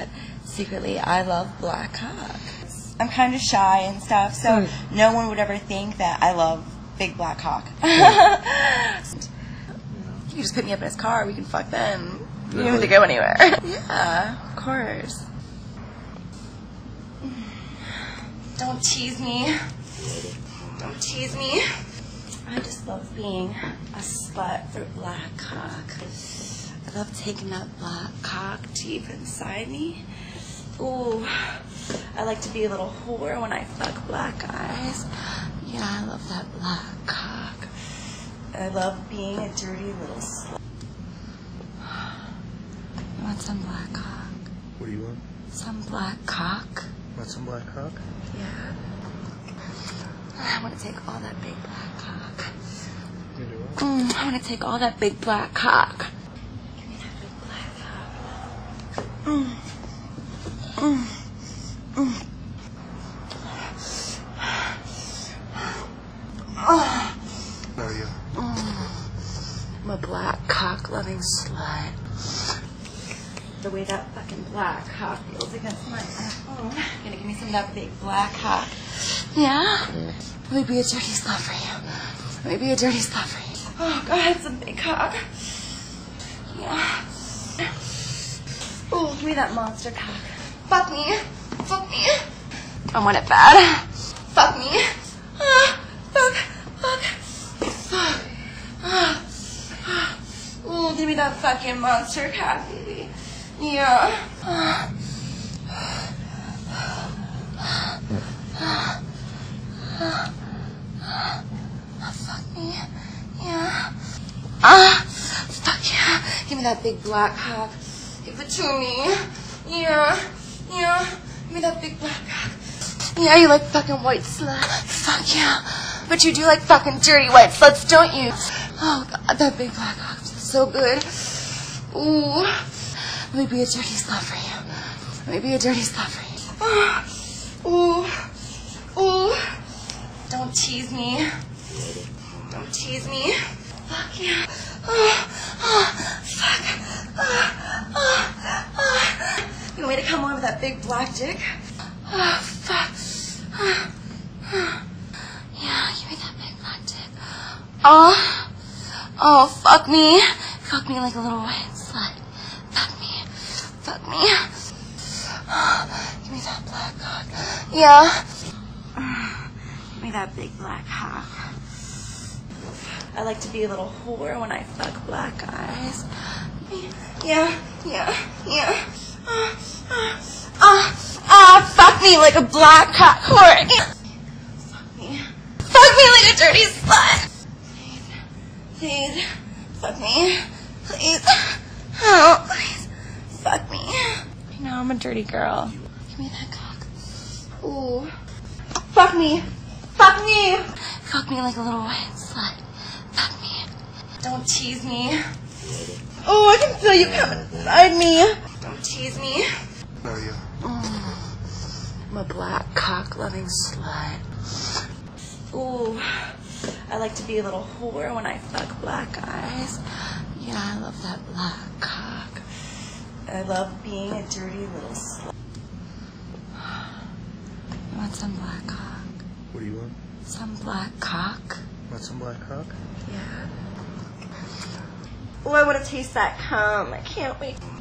but secretly I love black cock. I'm kind of shy and stuff, so no one would ever think that I love big black cock. You just put me up in his car, we can fuck then. You don't have to go anywhere. Yeah, of course. Don't tease me. Don't tease me. I just love being a slut for black cock. I love taking that black cock deep inside me. Ooh, I like to be a little whore when I fuck black guys. Yeah, I love that black cock. I love being a dirty little slut. You want some black cock? What do you want? Some black cock. Want some black cock? Yeah. I want to take all that big black cock. You do what? I want to take all that big black cock. Give me that big black cock. How are you? I'm a black cock loving slut. The way that fucking black cock feels against my gonna give me some of that big black cock. Yeah? Let me be a dirty slut for you. Let me be a dirty slut for you. Oh god, it's a big cock. Yeah. Oh, give me that monster cock. Fuck me. Fuck me. I want it bad. Fuck me. Fuck. Ooh, give me that fucking monster cock, baby. Yeah. Fuck me. Yeah. Fuck yeah. Give me that big black cock. Give it to me. Yeah. Give me that big black cock. Yeah, you like fucking white slut. Fuck yeah. But you do like fucking dirty white sluts, don't you? Oh god, that big black cock feels so good. Ooh. Let me be a dirty slut for you. Let me be a dirty slut for you. Ooh. Don't tease me. Don't tease me. Fuck yeah. Fuck. You want me to come on with that big black dick? Fuck. Yeah, give me that big black dick. Oh, fuck me. Fuck me like a little white slut. Fuck me. Give me that black cock. Yeah. Give me that big black cock. I like to be a little whore when I fuck black guys. Yeah. Fuck me like a black cock whore. Fuck me like a dirty slut. Please. Fuck me. Please. Oh, please. Fuck me. You know I'm a dirty girl. Give me that cock. Ooh. Fuck me. Fuck me. Fuck me like a little white slut. Fuck me. Don't tease me. Oh, I can feel you coming inside me. Don't tease me. How are you? I'm a black cock loving slut. Ooh. I like to be a little whore when I fuck black guys. Yeah, I love that black cock. I love being a dirty little slut. You want some black cock? What do you want? Some black cock? Want some black cock? Yeah. Oh, I want to taste that cum. I can't wait.